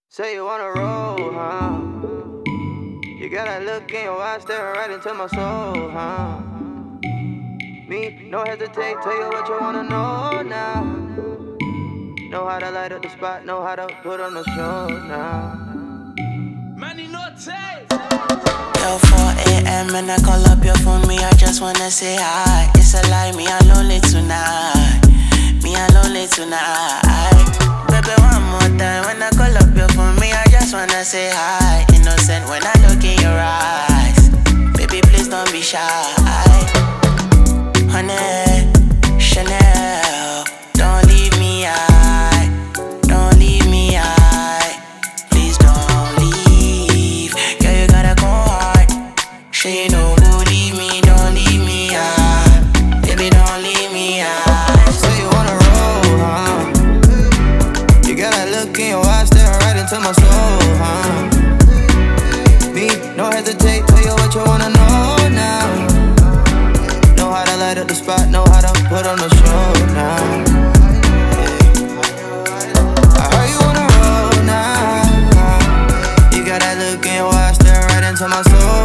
Say you wanna roll, huh? You got that look in your eyes staring right into my soul, huh? Me, no hesitate, tell you what you wanna know now. Know how to light up the spot, know how to put on the show now. Manny no taste. Yo, 4 a.m. and I call up your phone, me, I just wanna say hi. It's a lie, me, I'm lonely tonight. Me, I'm lonely tonight. Baby, one more time, when I call up your phone, me, I just wanna say hi. Innocent when I look in your eyes. Baby, please don't be shy. Honey, Chanel, don't leave me high. Don't leave me high. Please don't leave. Girl, you gotta go hard. She know who leave me, don't leave me high. Baby, don't leave me high. Say you wanna roll, huh? You got that look in your eyes staring right into my soul, huh? Me, no hesitate, tell you what you wanna know now. Know how to light up the spot, know how to put on the show now. I heard you wanna roll now. You got that look in your eyes staring right into my soul,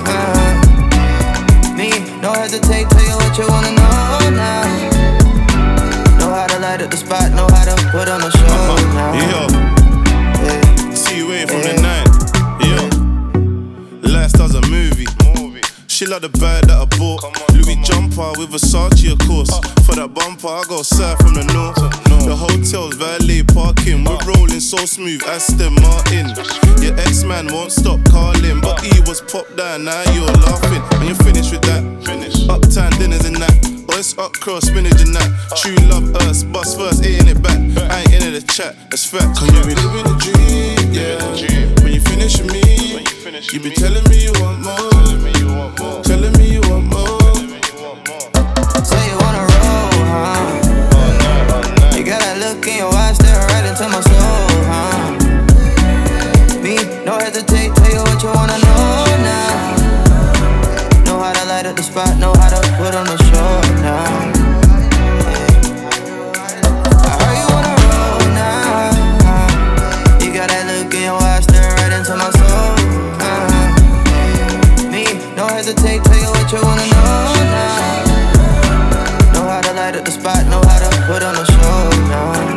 Me, no hesitate, tell you what you wanna know now. Know how to light up the spot, know how to put on the show now. Yo, see you waiting from the night. Yo, Lifestyle's a movie. She like the bag that I bought. Louis jumper with Versace, of course. For that bumper, I go south from the north. The hotel's valet parking. We're rolling so smooth, Aston Martin. Your ex-man won't stop calling, but he was popped down, now you're laughing. When you're finished with that, uptown dinners and that. Or it's up cross, spinach and that. True love us, bust first, ain't it back. I ain't into the chat, that's fact. Cause you be living the dream, yeah. When you finish with me, you be telling me you want more. Telling me you want more. Say you wanna roll, huh? You got that look in your eyes staring right into my soul, huh? Me, no hesitate, tell you what you wanna know now. Know how to light up the spot, know how to put on the show now. I heard you wanna roll now. You got that look in your eyes staring right into my soul, Me, no hesitate, tell you what you wanna know now. Know how to light up the spot, know how to put on the show now.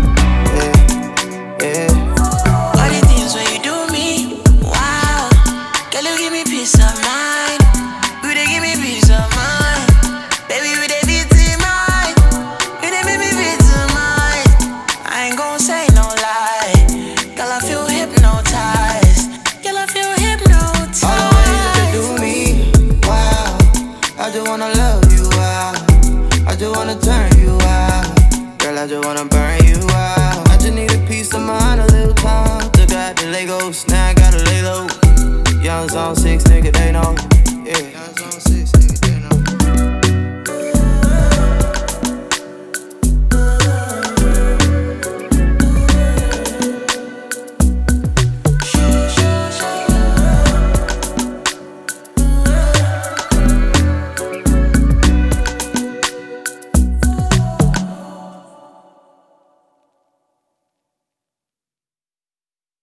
All the things when you do me, wow. Girl, you give me peace of mind. You they give me peace of mind. Baby, you they beat in mind. You they make me beat in mind. I ain't gon' say no lie. Girl, I feel hypnotized. Girl, I feel hypnotized. All the ways that you do me, wow. I just wanna love you, wow. I just wanna turn you out. Girl, I just wanna burn you out. I just need a piece of mind, a little time. Took out the Legos, now I gotta lay low. Young Zone 16.